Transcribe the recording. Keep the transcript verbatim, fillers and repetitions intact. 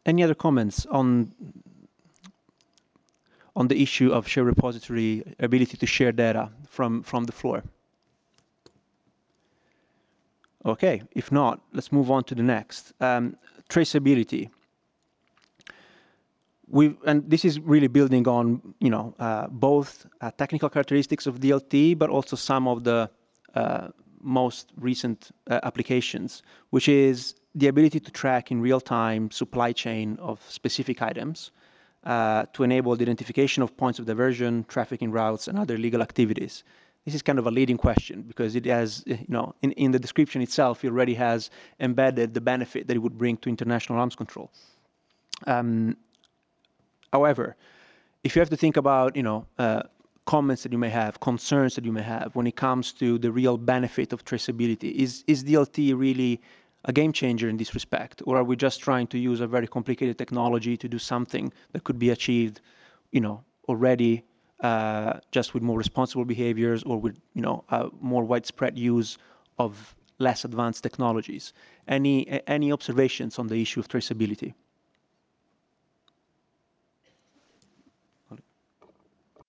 any other comments on on the issue of shared repository ability to share data from from the floor? Okay, if not, let's move on to the next. Um, traceability. We and this is really building on you know uh, both uh, technical characteristics of D L T, but also some of the uh, most recent uh, applications, which is the ability to track in real time supply chain of specific items uh, to enable the identification of points of diversion, trafficking routes, and other legal activities. This is kind of a leading question because it has, you know, in, in the description itself, it already has embedded the benefit that it would bring to international arms control. Um, However, if you have to think about, you know, uh, comments that you may have, concerns that you may have when it comes to the real benefit of traceability, is, is D L T really a game changer in this respect? Or are we just trying to use a very complicated technology to do something that could be achieved, you know, already uh, just with more responsible behaviors or with, you know, a more widespread use of less advanced technologies? Any, any observations on the issue of traceability?